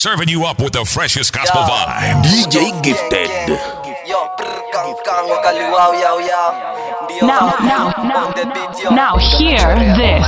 Serving you up with the freshest gospel vibe. DJ Gifted. Now hear this.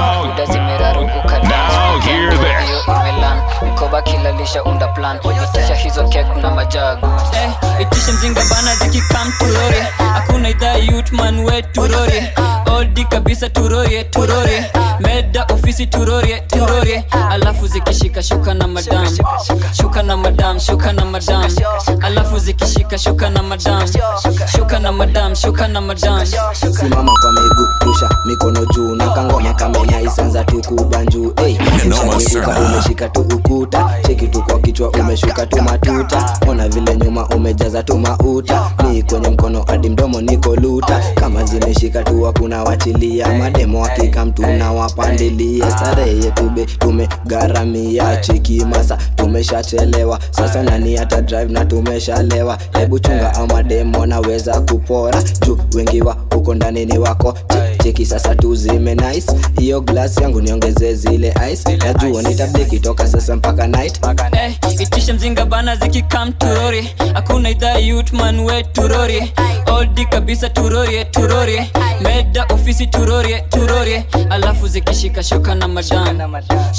Now hear this. Mikoba kilalisha unda plan Itisha hizo kek na majagu Itisha mzinga bana ziki come turori Hakuna idhaa youth man we turori Oldi kabisa turori Meda ofisi turori Alafu zikishika shuka na madam Shuka na madam Alafu zikishika shuka na madam Shuka na madam Simama kwa miguu pusha mikono juu na kangoma kamenya isanza tukubanju umeshika tu ukuta cheki tu kwa kichwa umeshuka tu matuta ona vile nyuma umejaza tu mauta ni kwenye mkono hadi mdomo niko luta kama zimeshika tu hakuna wachilia mademo hakika mtu na wapandilia starehe yetu be tumegaramia cheki masa tumeshachelewa sasa nani hata drive na tumeshalewa hebu chunga au mademo naweza kupora juu wengi wa uko ndani ni wako cheki sasa tuzime nice hiyo glass yangu niongeze zile ice najua nitabiki toka sasa mpaka night itisha mzinga bana ziki come turori hakuna idhaa youth man we turori oldi kabisa turori meda ofisi turori alafu zikishika shuka na madam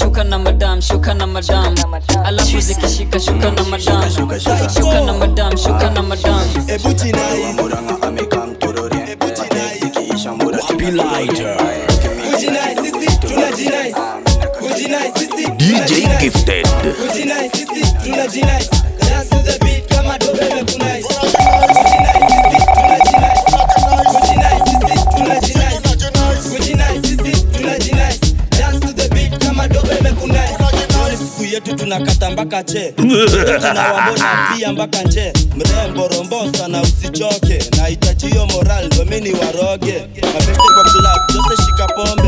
alafu zikishika shuka na madam shuka na madam ebuti nice muranga amekam turori ebuti nice Wapi lighter. DJ Gifted. Dance to the beat kama dobe mekunai. Dance to the beat kama dobe mekunai. Siku yetu tunakata mpaka che. Tunawambona pia mpaka nje. Mrembo rombo sana usichoke. Nahitaji hiyo moral ndo mimi waroge. Mapete kwa club jose shika pombe.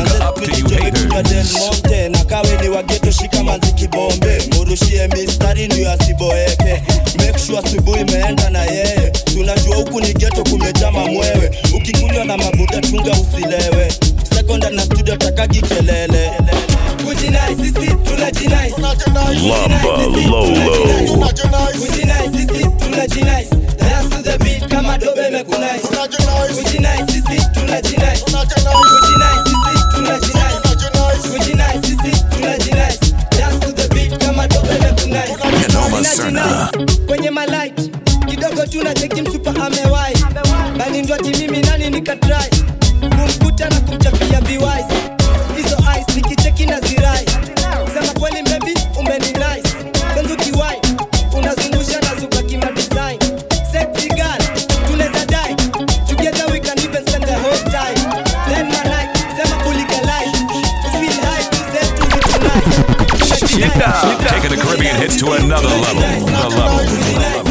Monte na kawe ni wageto shika manziki bombe. Murushie mistari ndio asiboeke. Make sure asubuhi imeenda na yeye. Tunajua huku ni ghetto kumejama mwewe. Ukikunywa na mabuda chunga usilewe. Second na studio takagi kelele. Kujinai sisi tunajinai. Lamba Lolo. Kujinai sisi tunajinai. Dance to the beat kama dobe mekunai. Kujinai sisi tunajinai. Kujinai sisi tunajinai. Kujinai sisi tunajinai. Dance to the beat kama dobe mekunai. Kwenye my light kidogo tunacheki msupa amewai. Bani ndo ati mimi nani nikatry. Kumkuta na kumchapia viwise. Hizo eyes nikicheki na zirai. Sema kweli baby umeni nice. Kwanza kiwai unazungusha na zuka kima design. Sexy girl tunaweza die. Together we can even spend the whole time. Then my night sema kuligalize. Feel high to say to nice. Taking the Caribbean hits to another level.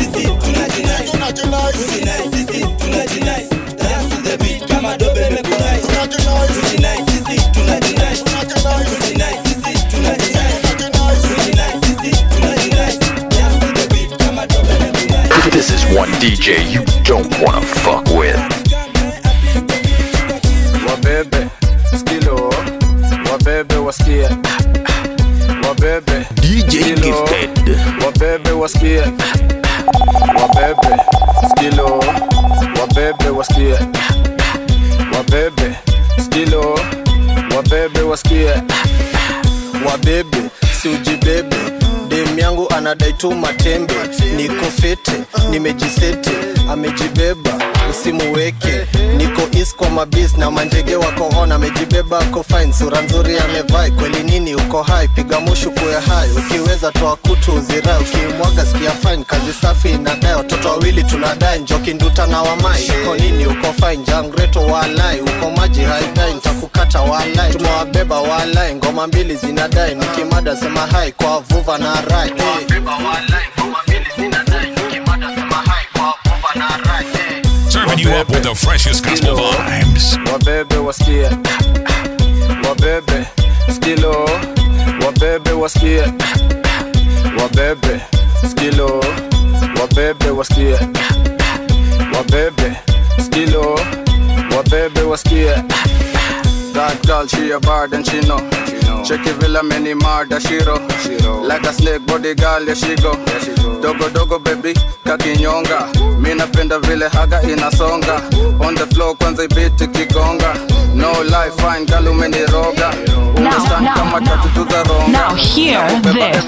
This is one DJ you don't wanna fuck with. Wabebe, skilo, wabebe wasikia. Wabebe, DJ Gifted. wabebe wasikia. Wabebe, skilo, wabebe wasikia. Wabebe, skilo, wabebe wasikia. Wabebe, si ujibebe. Dem yangu anadai tu matembe. Niko fete, nimejisete. Amejibeba, usimuweke. Niko east kwa mabiz na manjege wako on. Amejibeba ako fine, sura nzuri amevai. Kweli nini uko high, piga mushu kuwe high. Ukiweza toa kutu uzirai, ukimwaga sikia fine. Kazi safi inadai, watoto wawili tunadai. Njoki nduta na wamai, uko nini uko fine. Jangreto walai, uko maji haidai. Nitakukata walai, tumewabeba walai. Ngoma mbili zinadai, nikimada sema hai. Kwa vuva na rai, Serving you up with the freshest gospel vibes. wabebe wasikia. Wabebe, skilo, wabebe wasikia. Wabebe, skilo, wabebe wasikia. Wabebe, skilo, wabebe wasikia. That girl, she a bad and she know. Check it villa many murder shiro. Like a snake body girl, yeah she go. Dogo dogo baby, kakinyonga. Mina penda vile haga inasonga. On the floor kwanza ibiti kigonga. No life, fine girl umeniroga. Now hear this.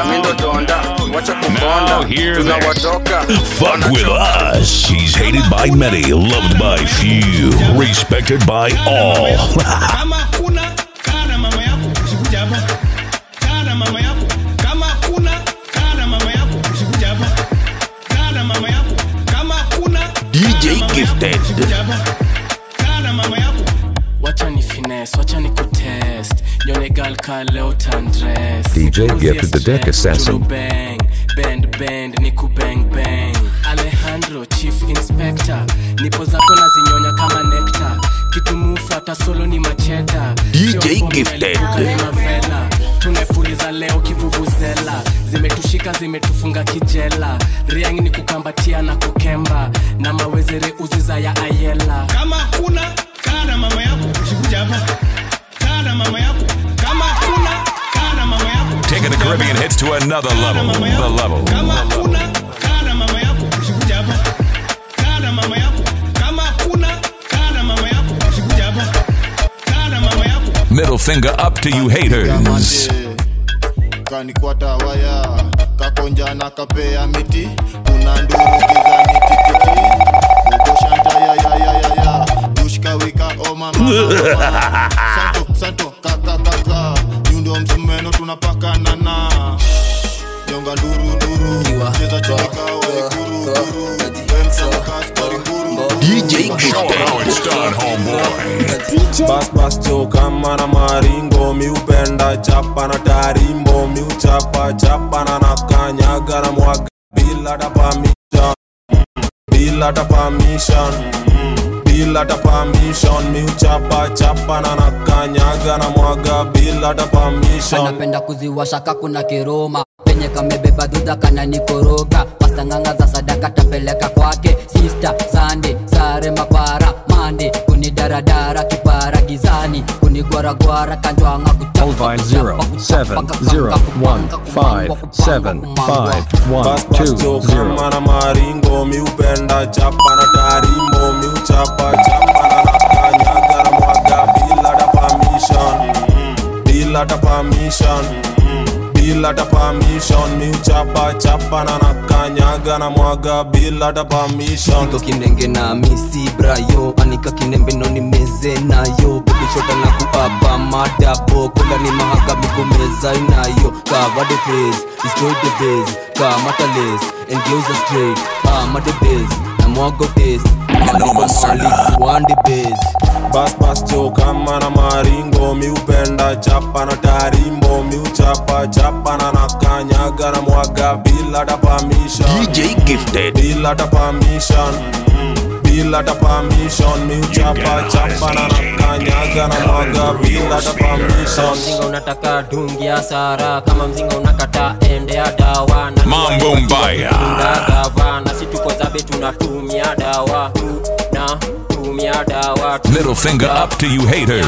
Now hear this. Fuck with us. She's hated by many, loved by few, respected by all. Kama kuna kana mama yako usikuja hapa. Kana mama yako. Kama kuna kana mama yako usikuja hapa. Kana mama yako. Kama kuna DJ Gifted. Kana mama yako. Wacha ni finesse, wacha ni kutest. Yone gal ka leo tandress. DJ Gifted the Deck Assassin. Bang, bend, niku bang bang. Alejandro, Chief Inspector. Nipo zako na zinyonya kama nectar. Kitu mufata solo ni macheta. DJ Gifted. Tunepuliza leo kivuvuzela. Zimetushika zimetufunga kijela. Riangi ni kukambatia na kukemba. Na mawezere uziza ya ayela. Kama kuna kana mama yako usikuja hapa. Kana mama yako. Kama kuna kana mama yako. Taking the Caribbean hits to another level. The level. Kama kuna kana mama yako usikuja hapa. Kana mama yako. Kama kuna kana mama yako usikuja hapa. Kana mama yako. Middle finger up to you haters. Kanikwata waya kakonja na kapea miti kuna nduru kizani tititi ukoshanta ya dushka wika o mama santo kaka nyundo msumeno tunapaka nana nyonga nduru cheza chika we kuru wemsa kaskari kuru DJ Gifted. How it's done, homeboy. Bas choka mana maringo miupenda chapa na tarimbo miuchapa na nakanyaga na mwaga bila ta permission miuchapa na nakanyaga na mwaga bila ta permission. Anapenda kuziwasha kakuna kiroma penye kamebeba dudha kana nikoroga. Pasta nganga za sadaka tapeleka kwake. Sister Sunday sare mapara Monday kunidaradara kipara gizani kunigwaragwara kanjwanga kuchapa. Mobile 0701575120. Mana maringo miupenda chapa na tarimbo miuchapa na nakanyaga na mwaga bila ta permission miuchapa na nakanyaga na mwaga bila ta permission. Siko kinenge na misi brayo anika kinembe no ni meze nayo baby shota na kuapa madabo kula ni mahaga mikumeza inayo cover the face destroy the base kama tales and goes straight kama the base na mwago taste one the base. Bas choka mana maringo miupenda chapa na tarimbo miuchapa na nakanyaga na mwaga bila ta permission. DJ Gifted. Bila ta permission miuchapa na nakanyaga na mwaga bila ta permission. Mzinga unataka dungi ya sara kama mzinga unakata ende ya dawa na Mambo mbaya na si tuko zabe tunatumia dawa na tumia dawa. Middle finger up to you haters.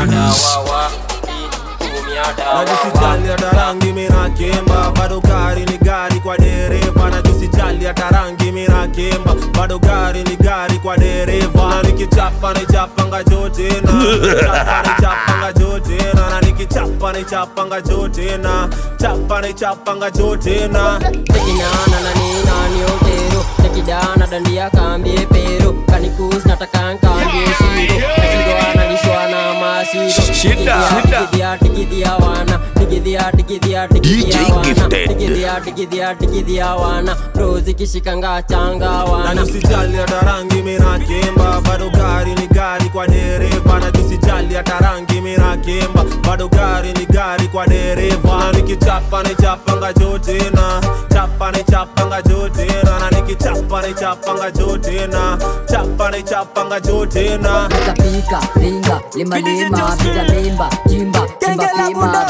Najusijali hata rangi mina kemba bado gari ni gari kwa dereva. Najusijali hata rangi mina kemba bado gari ni gari kwa dereva. Na nikichapa ni chapanga jote na chapanga jote na nikichapa ni chapanga jote na chapanga jote na tekinana na nani otero tekidana dandia kambie pero kanikus nataka kambie shiro kido analishwa na masiro shida tikidia wana tikidia wana rozi kishikanga changa wana. Na usijali hata rangi mina kemba bado gari ni gari kwa dereva. Na usijali hata rangi mina kemba bado gari ni gari kwa dereva. Na nikichapa ni chapanga jote na chapanga jote na nikichapa ni chapanga jote na chapanga jote na pika ringa lima pika mimba chimba pima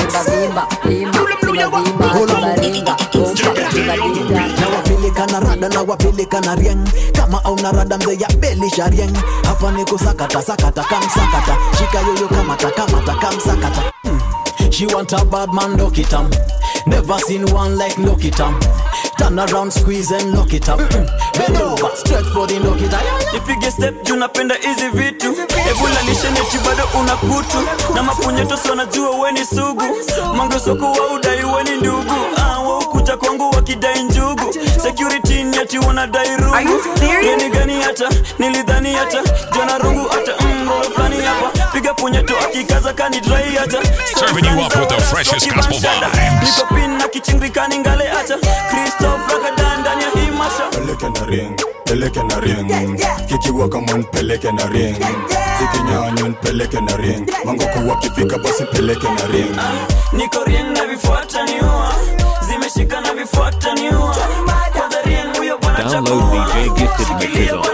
ringa kompa ringa na wapeleka na rada na wapeleka na rieng. Kama auna rada mzee ya beli sharieng. Hapa niko sakata sakata kamsakata. Shika yoyo kamata kamata kamsakata. She want a bad man, lock it up. Never seen one like lock it up. Turn around, squeeze and lock it up. Bend over, straight for the lock it up. Nipige step juu napenda hizi vitu. Ebula lisheneti bado unakutu. Na mapunyeto sana jua weni sugu. Mango soko wa udai weni ndugu. Wa ukuja kwangu wakidai njugu. Security nyati wanadai rugu. Geni gani hata, nilidhani hata. Jona rungu hata, rolo flani hapa. Piga punyeto akikaza kani dry hata. Serving you up with the freshest gospel vibes. Niko pin na kichingikani ngale hata. Christoph Rakadan ndani ya hii masha. Peleke na ring Kikiwa kama peleke na ring Zikinyanyo peleke na ring Mangoko wakifika basi peleke na ring Niko ring na vifuata niua Zimeshika na vifuata niua Kwa the ring huyo bwana chakua Download DJ Gifted mixes on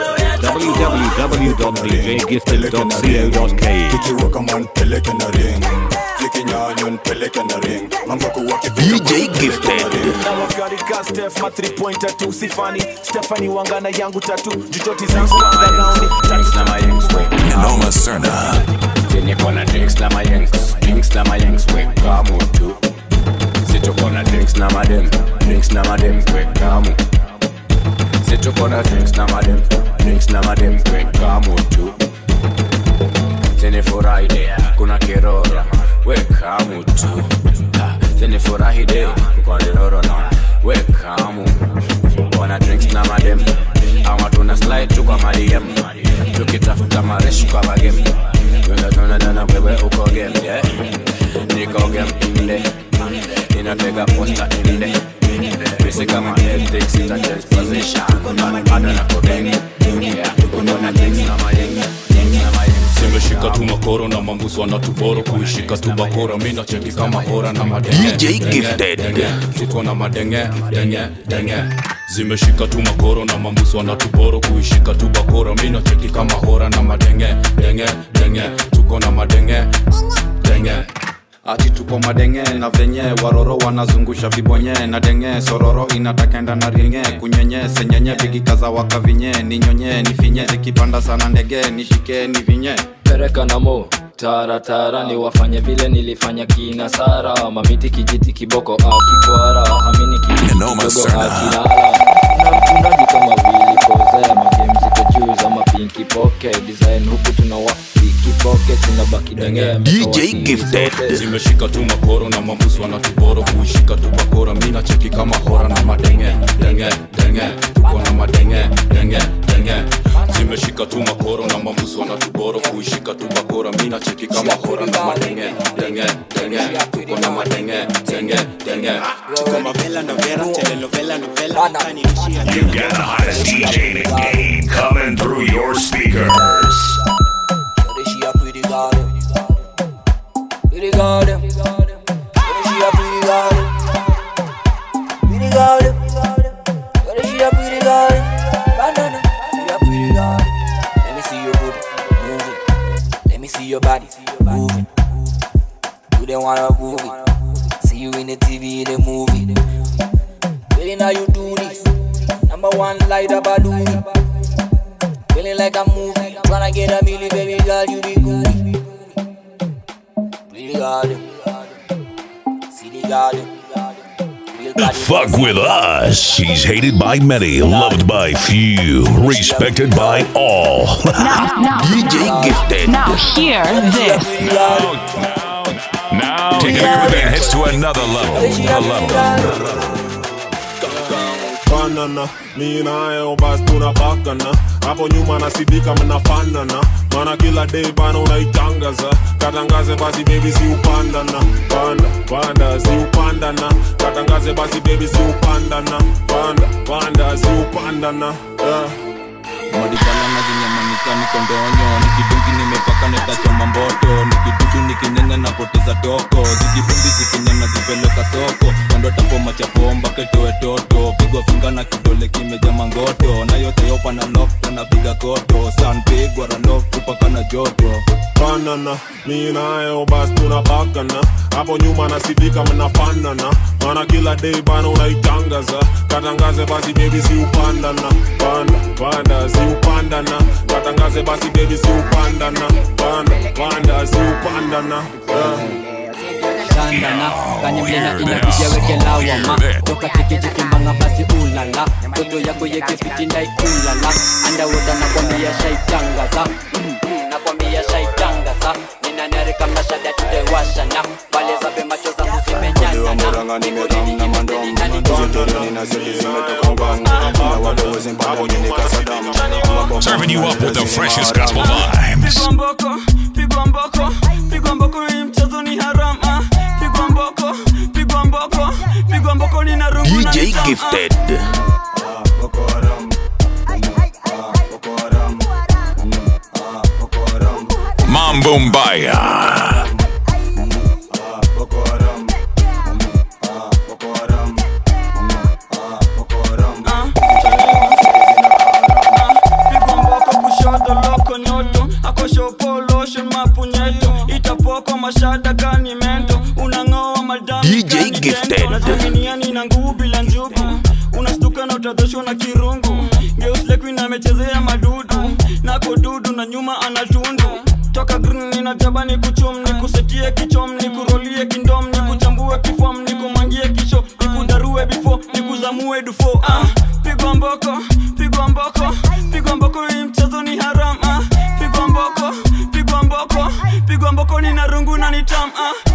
www.djgifted.co.ke. Kikiwa kama peleke na ring Zikinyanyo peleke na ring Mangoko wakifika DJ Gifted. Na wakarika Steph ma 3-pointer tu sifani Stephanie wangana yangu tatu Jujoti zangu wanga round Drinks na mayengs we Noma Serna. Tini kona drinks na mayengs Drinks na mayengs we kamu tu Sito kona drinks na madem Drinks na madem we kamu Sito kona drinks na madem Drinks na madem we kamu tu Tini furahi kuna kiroro we kamu tu Tini furahi kuna kiroro na we kamu Wana drinks na madem Ama tuna slide tu kwa madiem Tukitafuta mareshu kwa bagem Tuna wewe uko game yeah Niko game inde Ninatega posta inde Bisi kama ethics ita change position Bado na kodeng Yeah Kuna drinks na madem Zimeshika tu makoro na mambusu wanatuboro kuishika tu bakora mina cheki kama hora na madenge DJ Gifted. Tuko na madenge denge Zimeshika tu makoro na mambusu wanatuboro kuishika tu bakora mina cheki kama hora na madenge denge Tuko na madenge denge Ati tuko madenge na venye waroro wanazungusha vibonye na denge sororo inatakenda na ringe kunyenye senyenye bigikaza wakavinye ninyonye nifinye zikipanda sana ndege nishike nivinye Pereka na mo tara ni wafanye vile nilifanya kina Sara mamiti kijiti kiboko akikwara hamini kijiti kidogo akilala na mtundaji kama Willy Koze magame ziko juu za mapinki pocket design huku tunawa pocket tunabaki denge DJ Gifted. Zimeshika tu makoro na mambusu wanatuboro kuishika tu bakora mina cheki kama hora na madenge denge Tuko na madenge denge Zimeshika tu makoro na mambusu wanatuboro kuishika tu bakora mina cheki kama hora na madenge denge Tuko na madenge denge Tuko mavela novela telenovela You got the hottest DJ in the game coming through your speakers. Pretty garden. Pretty garden. She a pretty garden. Pretty garden. She a pretty garden. Banana. She a pretty garden. Let me see your booty moving. Let me see your body moving. You don't wanna move it. See you in the TV, in the movie. Feeling how you do this. Number one light up a do it. Feeling like a movie. Tryna get a million, baby girl, you be good. Pretty garden. See the garden. Fuck with us. She's hated by many, loved by few, respected by all. DJ Gifted. Now hear this. Now taking everything hits to another level. Banana, mi nayo bas tunapakana. Hapo nyuma nasidika mnafanana. Mana kila day bana unaitangaza. Katangaze basi baby si upandana. Panda si upandana. Katangaze basi baby si upandana. Panda si upandana. Madikala na zinyamanika niko ndonyo Nikidungi nimepaka netachoma mboto Nikidudu nikinyenya napoteza toko Zikibundi zikinyenya zipeleka soko Kando tapo machapo mbake toe toto Pigwa finga na kidole kimeja mangoto Na yote yopa na lock na piga koto Sun pigwa ranok kupaka na joto banana. Mi nayo bas tunapakana. Hapo nyuma nasidika mnafanana. Mana kila day bana unaitangaza. Katangaze basi baby si upandana. Panda si upandana. Katangaze basi baby si upandana. Panda si upandana. Shandana, kanye mlena inakuja weke lawama. Toka tiki mbanga basi ulala. Toto yako yeke fiti ndai ulala. Underwater nakwambia shaitangaza. Nakwambia shaitangaza. Nina nari kama shada tutewashana. Wale zabe macho zangu zimenyana. Niko nini kimesteli nani Serving you up with the freshest gospel vibes. Pigwa mboko hii mchezo ni haram. Pigwa mboko ni na rungu na DJ Gifted. Mambo Mbaya. Mashada kani mento unangoa madam DJ Gifted. Unatumia nina nguvu bila njubu. Unastuka na utadhoshwa na kirungu. Geusle queen amechezea madudu. Nako dudu na nyuma anatundu. Toka green nina jabani kuchum. Nikusetie kichom, nikurolie kindom. Nikuchambue kifom, nikumangie kisho. Nikudarue before, nikuzamue dufo. Pigwa mboko, pigwa mboko. Pigwa mboko hii mchezo ni haram. Pigwa mboko, pigwa mboko. Pigwa mboko ni na rungu na nitam.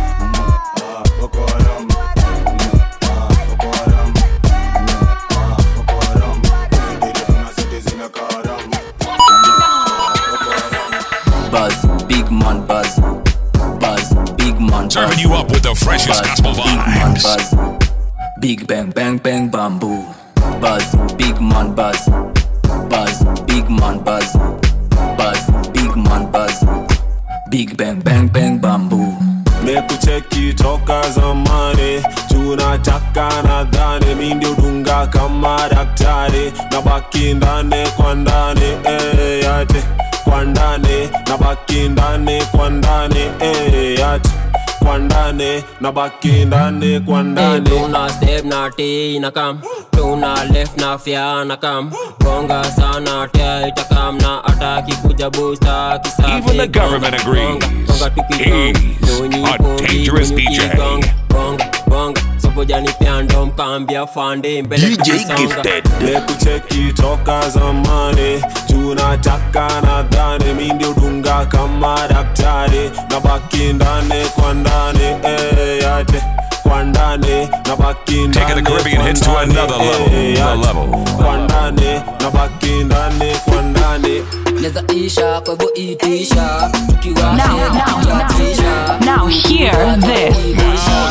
Buzz, big man buzz. Buzz, big man buzz. Serving you up with the freshest gospel vibes. Buzz, big bang bang bang bamboo. Buzz, big man buzz. Buzz, big man buzz. Buzz, big man buzz. Big bang bang bang bamboo. Mekucheki toka zamani. Tunataka nadhani mi ndio dunga kama daktari. Nabaki ndani kwa ndani yate. Kwa ndani nabaki ndani kwa ndani yate. Kwa ndani nabaki ndani kwa ndani. Tuna step na T na kam. Tuna left na fya na kam. Bonga sana tia itakam na ataki kuja booster kisafi. Even the government agrees. He's a dangerous DJ. Bonga sobojani piando mkambia fande mbele DJ Gifted. Mekucheki toka zamani. Tunataka nadhani mi ndio dunga kama daktari. Nabaki ndani kwa ndani yate. Kwa ndani nabaki ndani. Taking the Caribbean hits to another level. Kwa ndani nabaki ndani kwa ndani. Neza isha kwa hivyo itisha. Now hear this.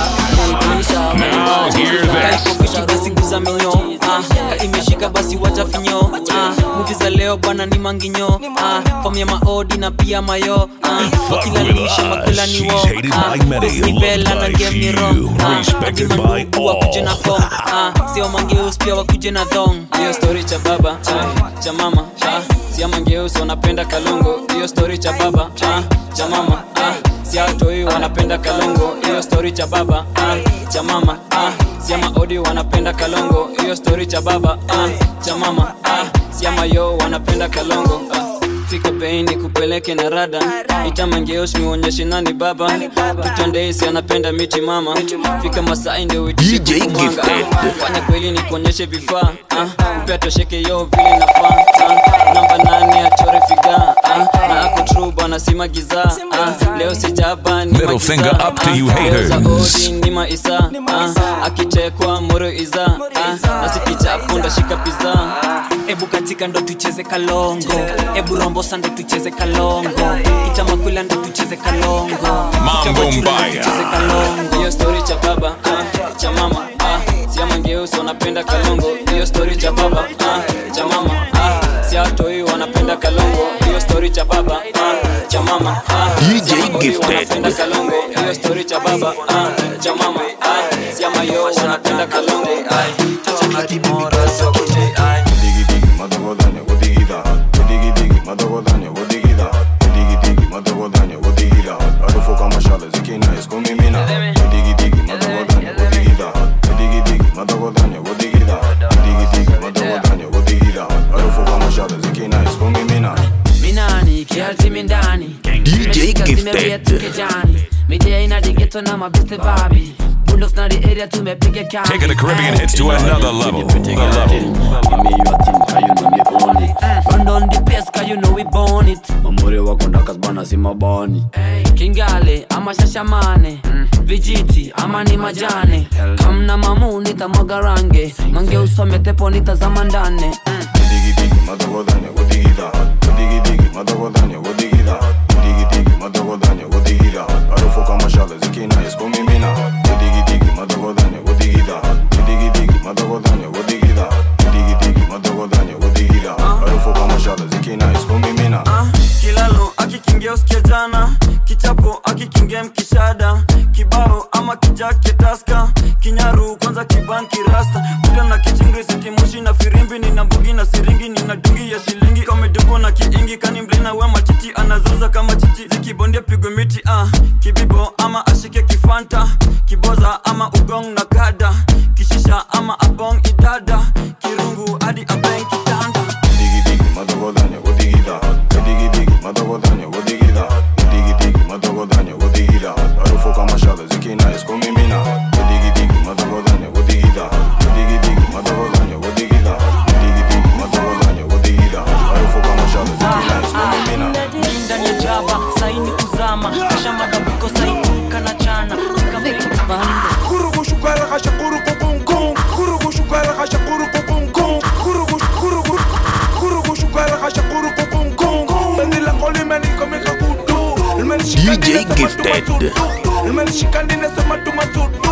Now hear this. Basi guza minyo. Imeshika basi wacha finyo. Movie za leo bana ni manginyo. Form ya maodi na pia mayo. Kila lisha makula ni wo. She's hated by many, loved by few, respected by all. Sio mangeus pia wakuje na thong. Hiyo story cha baba, cha mama. Sio mangeus wanapenda kalongo. Hiyo story cha baba, cha mama. Si atoi wanapenda kalongo. Hiyo story cha baba, cha mama. Si maodi wanapenda kalongo. Hiyo story cha baba, cha mama. Si mayo wanapenda kalongo. Fika bei ni kupeleke na rada. Itamangeos nionyeshe nani baba. Tutandesi anapenda miti mama. Fika Masai ndio uitishe kumanga. Fanya kweli ni kuonyeshe vifaa. Upea tosheke yo vile nafaa. Namba 8 achore figa. Na ako true bana si magiza. Leo sijaba ni Middle finger up to you haters. Ni maisa. Akichekwa moro iza. Nasikicha punda shika pizza. Ebu katika ndo tucheze kalongo. Ebu rombosa ndo tucheze kalongo. Itamakula ndo tucheze kalongo. Mambo Mbaya. Hiyo story cha baba, cha mama. Si mangeuso wanapenda kalongo. Hiyo story cha baba, cha mama. Si atoi wanapenda kalongo. Hiyo story cha baba, cha mama. DJ Gifted. Wanapenda kalongo. Hiyo story cha baba, cha mama. Si mayo wanapenda kalongo. Madogodanya, wodigida. zimi ndani DJ Gifted. Media ina digeto na mabiste babi Bulldogs na the area tumepiga kambi Taking the Caribbean hits to another level. Run on the pace cause you know we born it Mamuri wako ndakas bana si mabani Kingale ama shashamane Vijiti ama ni majane Kamna mamu nitamwaga range Mange usome tepo nitazama ndane Digi digi madagodanya godigida Digi digi madagodanya godigida Digi digi madagodanya godigida Harufu kama shale zikina iskomimina Digi digi madagodanya godigida Digi digi madagodanya godigida Digi digi madagodanya godigida Harufu kama shale zikina iskomimina Kilalo akikingia usikia jana Kichapo akikingia mkishada Kibao ama kijake taska Kinyaru kwanza kibanki rasta Muda na kichingri siti mushi na firimbi Nina mbugi na siringi nina dungi ya shilingi Kame dugo na kiingi kani mblina wema chichi Anazuza kama chichi zikibondia pigwe miti Kibibo ama ashike kifanta Kiboza ama ugong na kada Kishisha ama abong idada Kirungu adi abeng kitanda Digi digi madagodanya godigida Digi digi madagodanya godigida Digi digi madagodanya godigida Harufu kama shale zikina iskomimina Digi digi madagodanya godigida Digi digi madagodanya godigida Digi digi madagodanya godigida Harufu kama shale zikina iskomimina Ndani ya java saini kuzama Kasha madabiko saini kana chana Kurugu shukara kasha kurugu kung Kurugu shukara kasha kurugu kung Kurugu shukara kasha kurugu kung Bendila koli meni komika kudu DJ Gifted. Ilmeni shikandi nesema tumasudu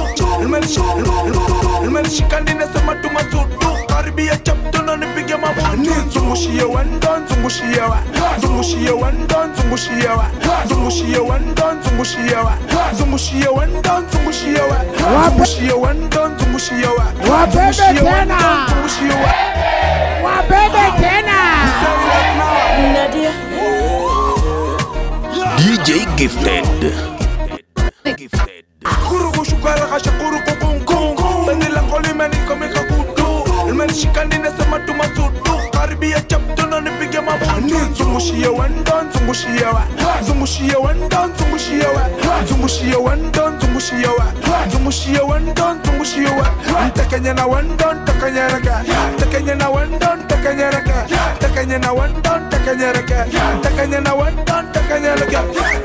Ilmeni shikandi nesema tumasudu Karibia chaptono nipige mabuni Zungushie wendon, zungushie wa Zungushie wendon, zungushie wa Zungushie wendon, zungushie wa Zungushie wendon, zungushie wa Zungushie wendon, zungushie wa Wabebe tena Zungushie wa Wabebe tena Nadia DJ Gifted. Kurugu shukara kasha kurugu kung Bendila koli meni komika kudu Ilmeni shikandi nesema tumasudu Karibia chaptono nipige mabuni Zungushie wendon, zungushie wa Zungushie wendon, zungushie wa Zungushie wendon, zungushie wa Zungushie wendon, zungushie wa Ntakenya na wendon, takenya raka Takenya na wendon, takenya raka Takenya na wendon, takenya raka Takenya na wendon, takenya raka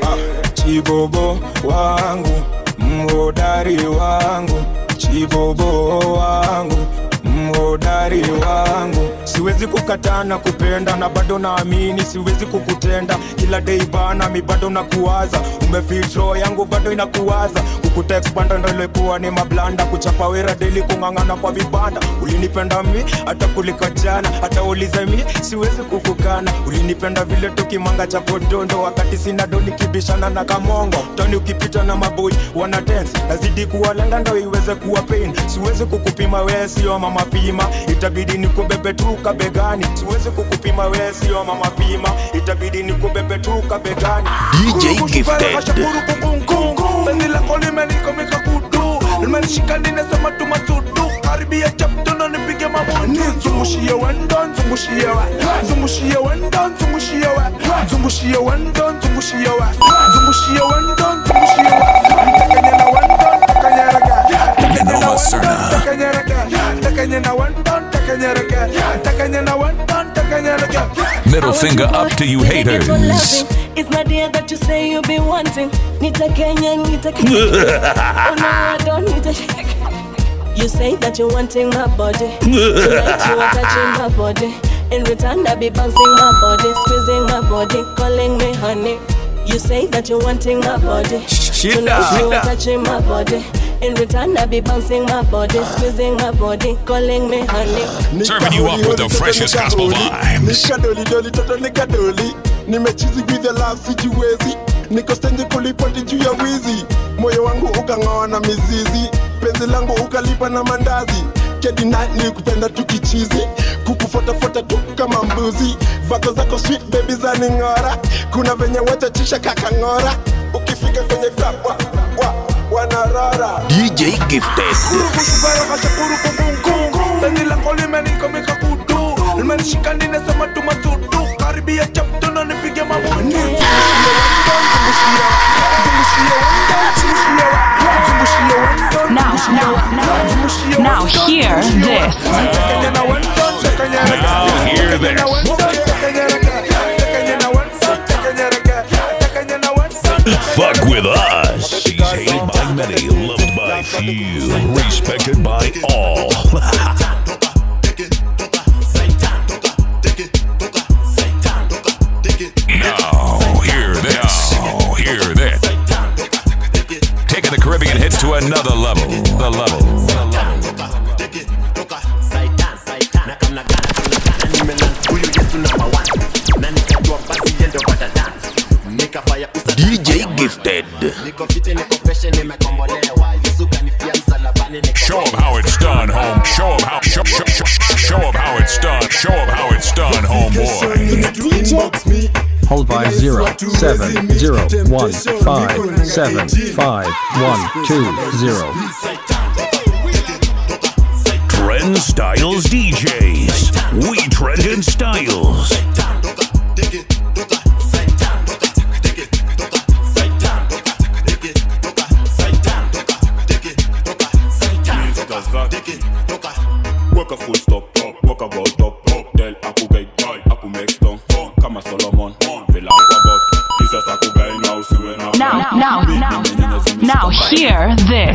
Chibobo wangu, mhodari wangu, chibobo wangu, mhodari wangu. Siwezi kukatana kupenda na bado naamini siwezi kukutenda. Kila day bana mi bado nakuwaza, umefit roho yangu bado inakuwaza. Kukutext banda ndo ilikuwa ni mablanda, kuchapa wera daily kungangana kwa vibanda. Ulinipenda mi hata kuliko jana, hata ulize mi siwezi kukukana. Ulinipenda vile tukimanga cha podondo, wakati sina doni kibishana na kamongo. Toni ukipita na maboy wana dance, nazidi kuwalenga ndo iweze kuwa pain. Siwezi kukupima wewe sio mama pima, itabidi nikubebe tu kabegani. Siwezi kukupima wewe sio mama pima, itabidi nikubebe tu kabegani. DJ Gifted. Bendila koli meni komika kudu Ilmeni shikandi nesema tumasudu Karibia chaptono nipige mabuni Zungushie wendon, zungushie wa Zungushie wendon, zungushie wa Zungushie wendon, zungushie wa Zungushie wendon, zungushie wa Takenya na wendon, takenya raka Takenya na wendon, takenya raka Takenya na wendon, takenya raka Takenya na wendon, takenya raka Middle finger up to you haters. It's not there that you say you be wanting. Nita Kenya, Nita Kenya. Oh no, I don't need a check. You say that you're wanting my body. Tonight you are touching my body. In return I be bouncing my body, squeezing my body, calling me honey. You say that you're wanting my body. Tonight you are touching my body. In return I be bouncing my body, squeezing my body, calling me honey. Serving you up with the freshest gospel vibes. Nikadoli doli toto nikadoli. Nimechizi with the love sijiwezi. Niko stenje kulipoti juu ya wizi. Moyo wangu ukangoa na mizizi. Penzi langu ukalipa na mandazi. Kedi night ni kupenda tukichizi. Kukufuata tu kama mbuzi. Vako zako sweet baby za ningora. Kuna venye watachisha kakangora. Ukifika kwenye club wanarara. DJ Gifted. Kurugu shubara kasha kurugu kung Bendila koli meni komika kudu Ilmeni shikandi nesema tumasudu Karibia chaptono nipige mabuni hear this. Fuck with us. He's hated by many, loved by few, respected by all. Now, hear this. Hear this. Taking the Caribbean hits to another level. The level. DJ Gifted. Show 'em how it's done, home. Show 'em how it's done. Show 'em how it's done, homeboy. Hold by 0701575120. Trend Styles DJs. We trend in styles. Work a full stop, work a roll top, del aku gay, aku make stone, kama Solomon, vela wagot, Jesus aku gay now, suwe Now hear this.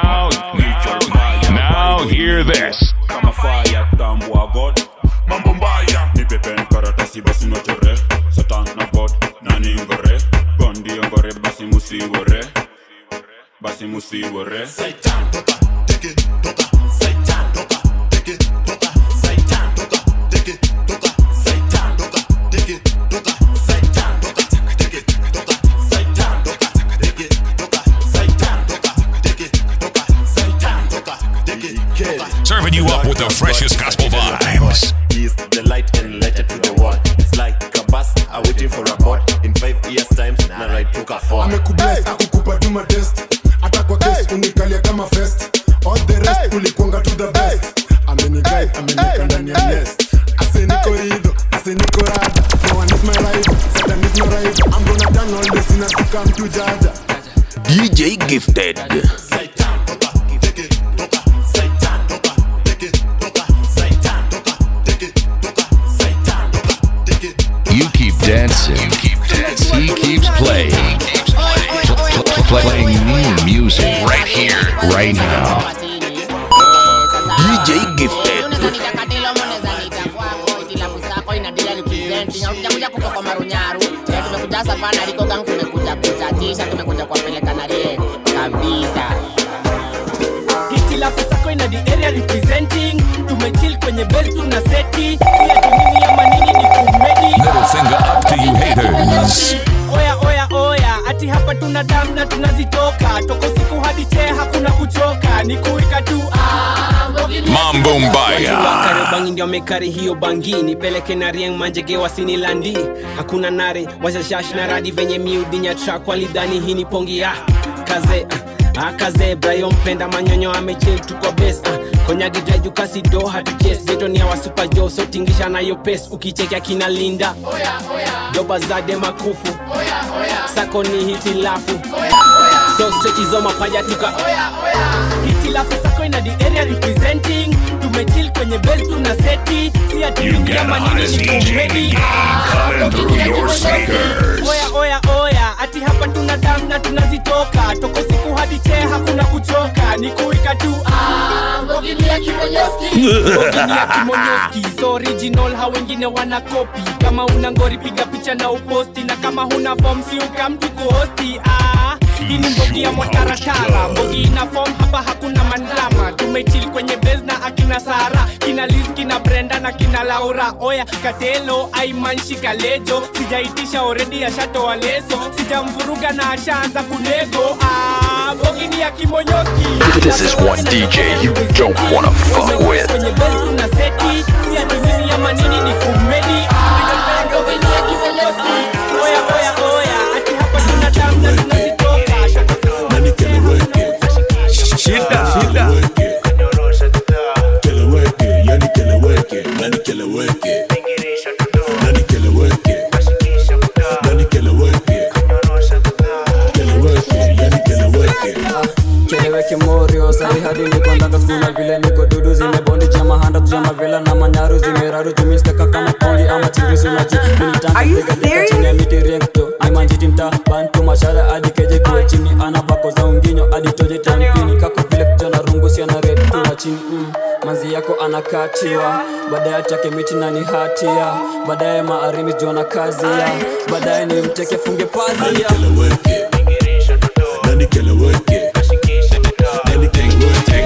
Now hear this. Kama fire, tambua God, mambo mbaya, ni pepen karatasi basi notere, Satan na God, nani ngore, gondi ngore basi musiwore, Satan, take it, Satan, take it, Satan, take it, Satan, take it, Satan, take it, Satan, take it, Serving you up with the freshest gospel vibes. He's the light and lighted to the world. It's like a bus, I'm waiting for a boat. In 5 years time, na right took a phone. Amekubless, akukupa tu matest. Atakwa case, unikalia kama fest. All the rest, ulikwanga to the best. Ameniguide, amenika ndani ya nest. Ase niko rido, ase niko rada. No one is my rival, Satan is my rival. I'm gonna turn all this in as to come to Jaja. DJ Gifted. You keep dancing. He keeps playing. Playing new music right here, right now. DJ Gifted. Hitilafu sako ina the area representing. Tumechill kwenye base tuna seti. Kila tumini ya manini ni kumedi. Middle finger up to you haters. Oya, ati hapa tuna dance na tunazitoka. Toko siku hadi che hakuna kuchoka. Ni kuika tu Mambo mbaya. Bangi ndio mekari hiyo bangini. Peleke na rieng manjege wasini landi. Hakuna nare, washashash na radi venye miudinya track walidhani hii ni pongi ya Akaze Brian mpenda manyonyo amechill tu kwa base Konyagi dreju kasi do hatu chase Zeto ni hawa super joe so tingisha na yo pace Ukicheki akina Linda Doba zade makufu Sako ni hitilafu So stretchy zo mapaja tuka Hitilafu sako ina the area representing Tumechill kwenye base tuna seti Si ati mingia manini ni kumedi Oya ati hapa tuna dance na tunazitoka Toko siku hadi che hakuna kuchoka Ni kuika tu Mbogini ya kimonyoski So original ha wengine wana copy Kama una ngori piga picha na uposti Na kama huna form si ukamtu kuhosti Hii ni mbogi ya mwataratara Mbogi ina form hapa hakuna mandlama Tumechill kwenye base na akina Sara Kina Liz, kina Brenda na kina Laura Oya Katelo, Aiman, Shikalejo Sijaitisha already ya shato wa leso Sijamvuruga na ashaanza kunego Mbogi ni ya kimonyoski This is one DJ you don't wanna fuck with. Kwenye base tuna seti Si ati mini ya manini ni kumedi Mbogi ni ya kimonyoski Oya Ati hapa tuna dance na tunazitoka Shida Keleweke, yani keleweke, nani keleweke Nani keleweke Nani keleweke Keleweke, yani keleweke Keleweke morio, sabi hadi niko ndaka skuna vile niko dudu zime mavela na manyaru zimeraru tumisteka kama kongi ama chirisu na chi Are you serious? ni manjiti mta bantu mashara hadi keje kwa chini anapako za unginyo hadi toje tampini kako vile kijana rungu si ana red tuna chini manzi yako anakatiwa baadaye chake miti na ni hatia baadaye maarimi jona kazi ya baadaye ni mteke funge pazi ya nani kele weke nani kele weke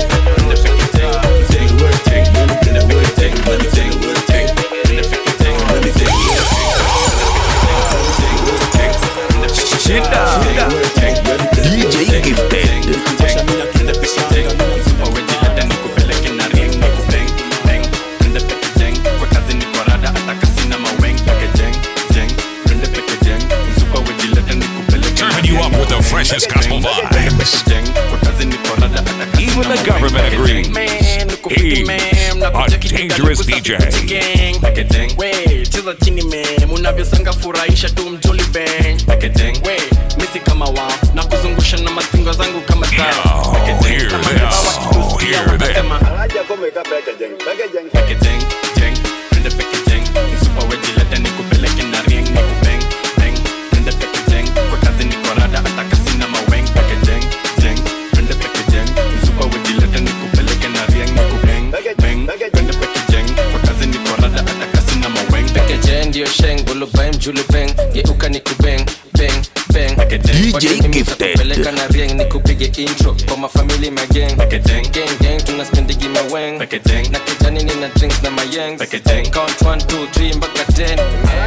DJ Gifted. Turning you up with the freshest gospel vibes. Even the government agrees. He's a dangerous DJ. Cheza chini me munavyosanga furahisha tu mjoli bang we misi kama wao na kuzungusha na mastingo zangu kama tao Hear this. Hear this. DJ Gifted. Peleka na rieng nikupige intro kwa mafamili mageng gang gang tunaspendigi maweng na kijani nina drinks na mayeng count 1 2 3 mpaka 10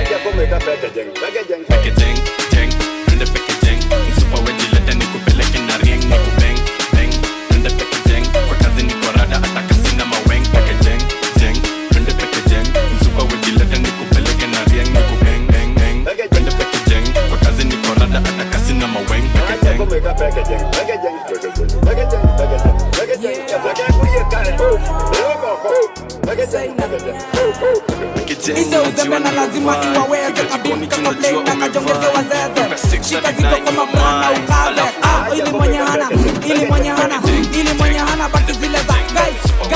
Iso uzembe na lazima iwaweze kabinka kableng na kajongeze wazeze shika ziko kama mwana ukaze ili mwenye hana ili mwenye hana ili mwenye hana baki zile za guy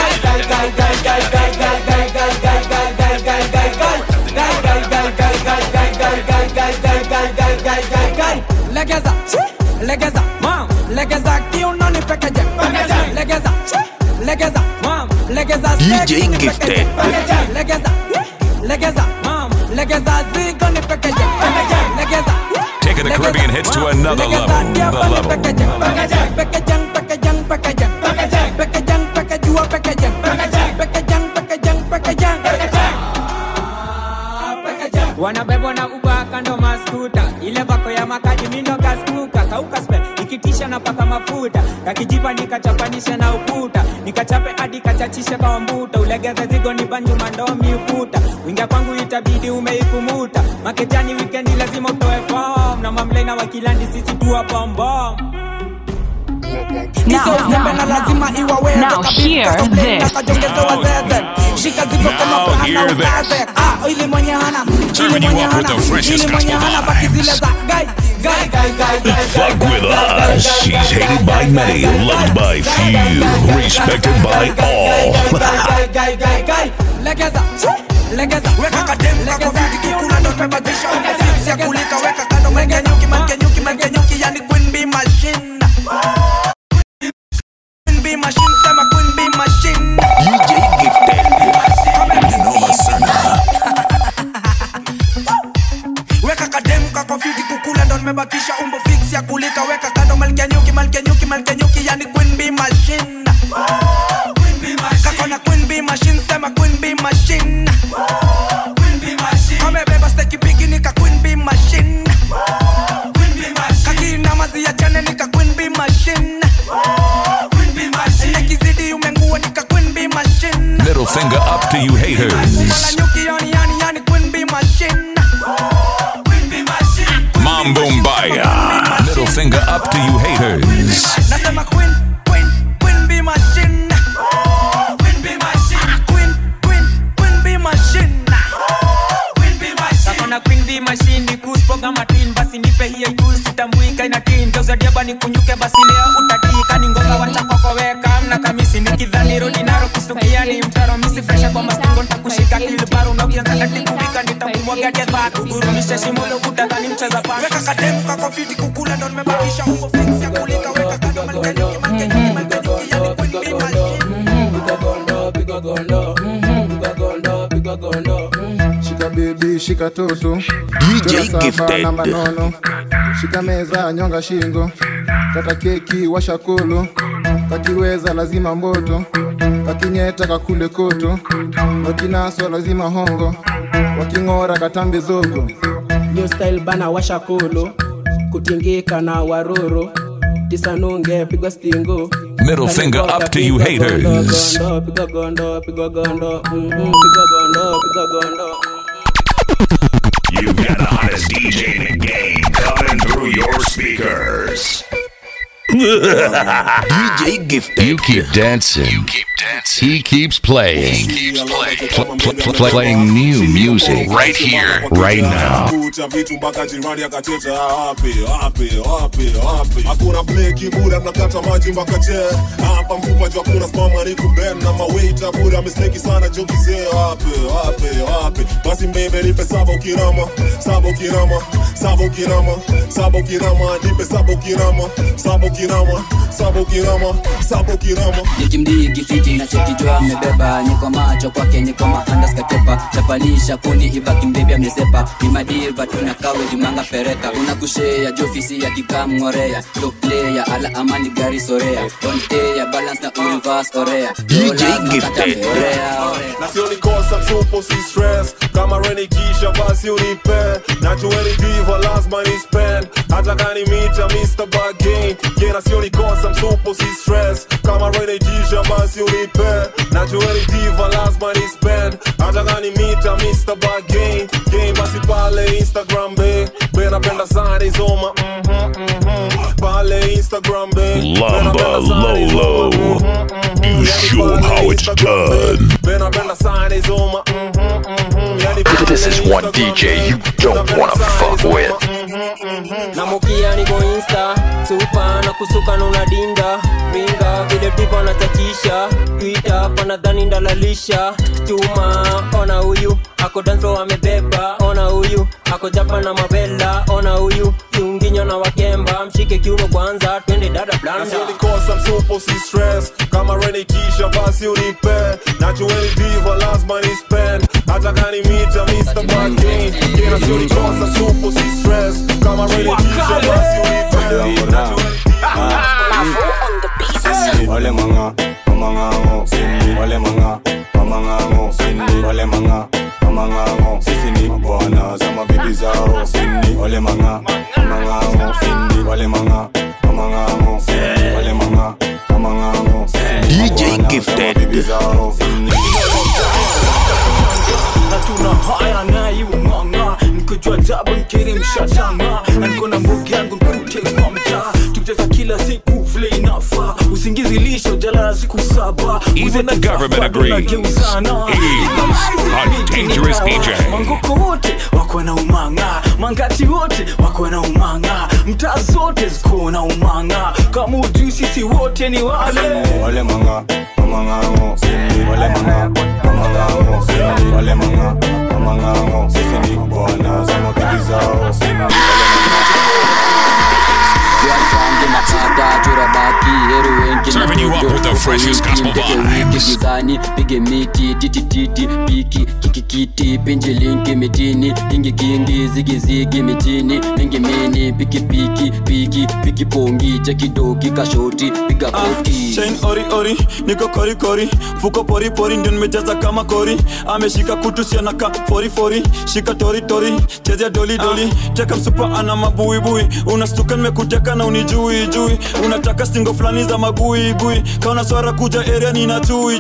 legeza legeza mom legeza kiuno ni pekeje legeza legeza mom legeza DJ Gifted. legeza legeza mom legeza zigo ni pekeje legeza Taking the Caribbean hits to another level. pekejang pekejang pekejang pekejang pekejua pekejang pekejang pekejang pekejang wanabebwa na uba kando maskuta ile vako ya makaji mindo kaskuka kauka spe ikitisha na paka mafuta kakijipa nikachapanisha na ukuta nikachape hadi kachachisha kwa mbuta ulegeze zigo ni banju mandomi ukuta wingia kwangu itabidi umeikumuta maketani weekendi lazima utoe form na mamlena wakilandi sisi tuwa bombom Niso uzembe na lazima iwaweze kabinka kableng na kajongeze wazeze shika ziko kama mwana ukaze ili mwenye hana ili mwenye hana ili mwenye hana baki zile za guy Fuck with us. She's hated by many, loved by few, respected by all. legeza legeza weka kadem kako viti kikula ndo pepa jisha fix ya kulika weka kando mangenyuki yani queen bee machine queen bee machine sema queen bee machine DJ Gifted. Noma sana. weka kadem kako viti kukula ndo nimebakisha umbo fix ya kulika weka kando malkenyuki yani queen bee machine kako na queen bee machine sema queen bee machine amebeba steki bigi nika queen bee machine kakina mazi ya chane nika queen bee machine nekizidi umengua nika queen bee machine Middle finger up to you haters. yani queen bee machine Mambo Mbaya. Middle finger up to you haters. nasema queen bee machine queen bee machine Sakona queen bee machine ni kuspoga matin basi nipe hiyo ikusi tambuika ina tin Geuza diaba ni kunyuke basi leo utatika ni ngoga wacha koko weka mna kamisi nikidhani rodi naro kusugia ni mtaro misi fresha kwa masti shika kilbaru na ukianza ati kubika nitamwaga death kugurumisha shimo ndo kutadhani mcheza pana weka kademu kako fiti kukula ndo nimebakisha huko flex ya kulika weka kando malkeni shika baby shika toto DJ Gifted shika meza nyonga shingo kata keki washa kolo kakiweza lazima mboto kakinyeta kakule koto wakinaswa lazima hongo wakingora katambe zogo new style bana washa kolo kutingika na waroro tisanunge pigwa stingo middle finger up to you haters. Piga gondo You got the hottest DJ in the game coming through your speakers. DJ Gifted. You keep dancing. He keeps playing. Playing new music right here, right now. Hakuna bleki buda mnakata maji mpaka che hapa mfupa jua kuna spama ni kuben na mawaita buda mistake sana joki ze wapi basi mbebe nipe sabo kirama nikimdigi fiti na chekijua amebeba niko macho kwake niko maandas katepa chapanisha kundi ibaki mbebi amnesepa ni madiva tunakawe jumanga pereka unakushea jofisi ya kikamngorea top player ala amani gari sorea on ya balance na reverse orea DJ Gifted na sioni kosa msupo si stress kama Rene Kisha basi unipe na jueni diva lazima ni spend hata kani mita Mr. Bargain kena sioni kosa msupo si stress kama Rene Kisha basi unipe na jueni diva lazima ni spend hata kani mita Mr. Bargain game basi pale Instagram be napenda sana izoma pale Instagram be Lamba Lolo you show them how it's done. This is one DJ you don't wanna fuck with. Namukia niko Insta Supa na kusuka na unadinda Ringa vile diva na tatisha Twitter panadhani ndalalisha Chuma ona huyu Ako danso amebeba ona huyu Ako japa na mabella ona huyu Kiunginyo na wakemba Mshike kiuno kwanza twende dada blanda Nasioni kosa msupo si stress kama Rene Kisha basi unipe na jueni diva lazima ni spend hata kani mita Mr. Bargain kena sioni kosa msupo si stress kama Rene Kisha basi unipe Ole manga, mamangango, sini. Ole manga, mamangango, sini. Ole manga, mamangango, sini. Mabwana za mabibi zao, sini. Ole manga, mamangango, sini. Ole manga, mamangango, sini. Ole manga, mamangango, sini. DJ Gifted. Natuna haya na yu manga nikujua jabu nkiri mshashanga na niko na mbugi yangu nkute kwa mtaa tukicheza kila siku vile inafa usingizi lisho jalala siku 7 even the government agrees he's a dangerous DJ. Mangoko wote wako na umanga mangati wote wako na umanga mtaa zote ziko na umanga kama ujui sisi wote ni wale Ole manga, mamangango, sini. Ole manga, mamangango, sini. Ole manga, mamangango, sini. Mabwana za mabibi zao, sini. Serving you up with the freshest gospel vibes. Pige miti, titi, piki, kikikiti, pinji linki mitini, kingi, zigi mitini, mingi mini, piki pongi, chekidoki, kashoti, piga koti. Chain ori, niko kori, fuko pori, ndio nimejaza kama kori, ameshika kutu sianaka, fori, shika tori, chezea doli, cheka msupa ana mabui, unastuka nimekuteka na unijui, unataka stingo flani za magui, kaona swara kuja area nina chui,